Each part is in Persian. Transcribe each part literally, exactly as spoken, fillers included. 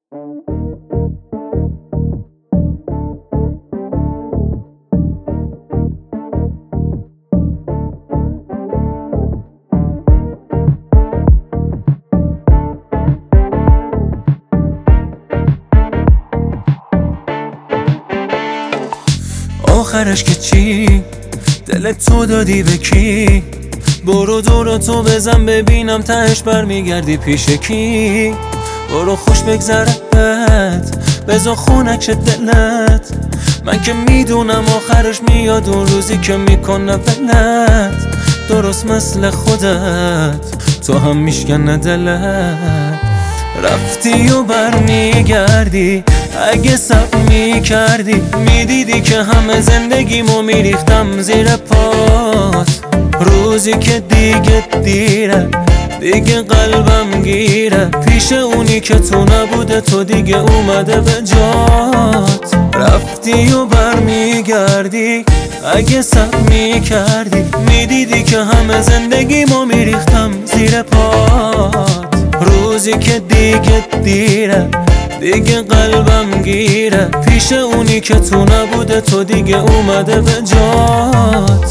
آخرش که چی؟ دلت تو دادی به کی؟ برو دورو تو بزن ببینم تهش برمیگردی پیش کی؟ برو خوش بگذرت بزا خونک دلت، من که میدونم آخرش میاد اون روزی که میکنه ولت. درست مثل خودت تو هم میشکنه دلت، رفتی و برمیگردی. اگه سب میکردی میدیدی که همه زندگیمو میریختم زیر پات. روزی که دیگه دیره دیگه قلبم گیره، پیش اونی که تو نبوده تو دیگه اومده به جات. رفتی و برمیگردی. اگه سب میکردی میدیدی که همه زندگیمو میریختم زیر پات. روزی که دیگه دیره دیگه قلبم گیره، پیش اونی که تو نبوده تو دیگه اومده به جات.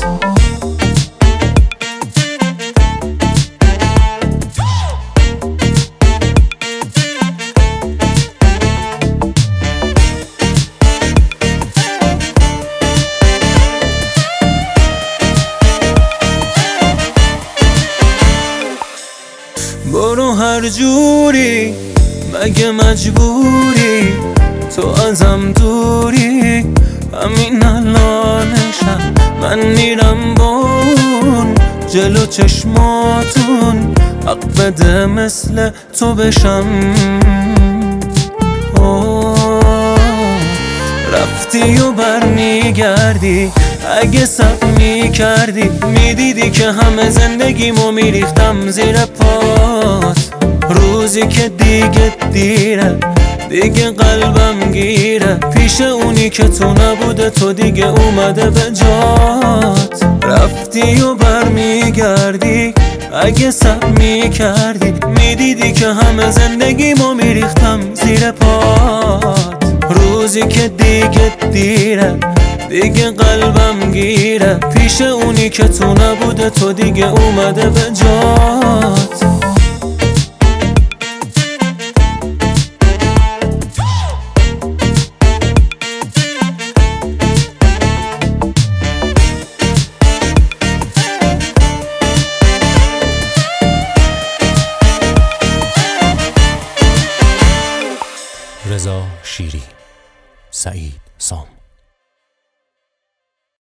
برو هر جوری مگه مجبوری، تو ازم دوری. همین الانشم من میرم بون جلو چشماتون، حق بده مثل تو بشم. رفتی و برمیگردی. اگه سب میکردی میدیدی که همه زندگیمو میریختم زیر پات. روزی که دیگه دیره دیگه قلبم گیره، پیش اونی که تو نبوده تو دیگه اومده به جات. رفتی و برمیگردی. اگه سب میکردی میدیدی که همه زندگیمو میریختم زیر پات. روزی که دیگه دیره دیگه قلبم گیره، پیش اونی که تو نبوده تو دیگه اومده به جات. رضا شیری، سعید سام.